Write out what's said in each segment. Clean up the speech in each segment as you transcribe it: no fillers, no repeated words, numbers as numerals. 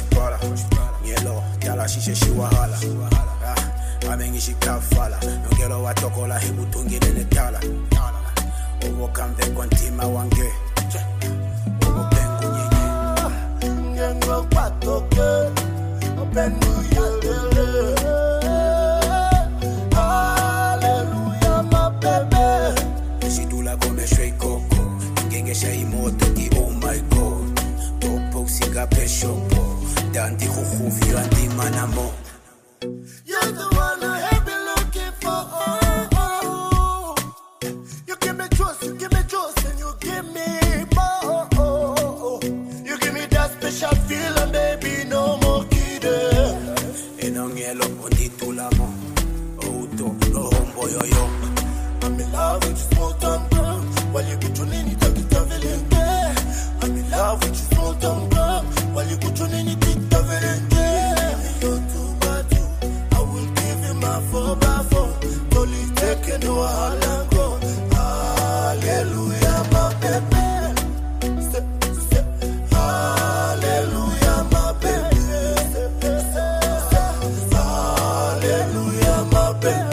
Prada. Yellow, tala shishe shiwahala. Amengishi kafala. Nongelo watokola hebu tungile netala. Owo kamve kontima wange. Owo pengu nyenye. Ngengo patoke. Opengu yelele. Hallelujah, my baby. Shidula kome shwe koko. Ngengesha imoto di oh my god. Topo siga peshopo. Danti khukhufyo andi manamo. You're the one I have been looking for. You give me trust, and you give me more. You give me that special feeling, baby, no more kidding. Enongelo onditulamo. Outo, no hombo yo. I'm in love with you, small town girl. While you put your nini, take it over in there. I'm in love with you, small town girl. While you put your nini, take it over in there. You're too bad, too. I will give you my 4x4. Totally taking no halango. Hallelujah, my baby. Hallelujah, my baby. Hallelujah, my baby.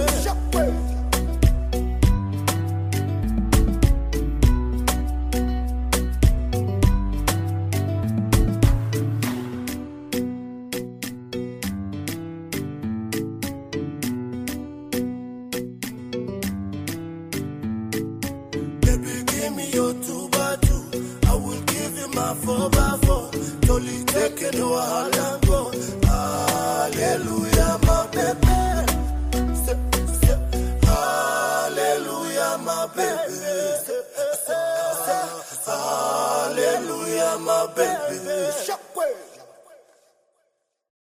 Baby, give me your 2x2. I will give you my 4x4. Totally taking no halango. Hallelujah, my baby. Hallelujah, my baby. Hallelujah, my baby.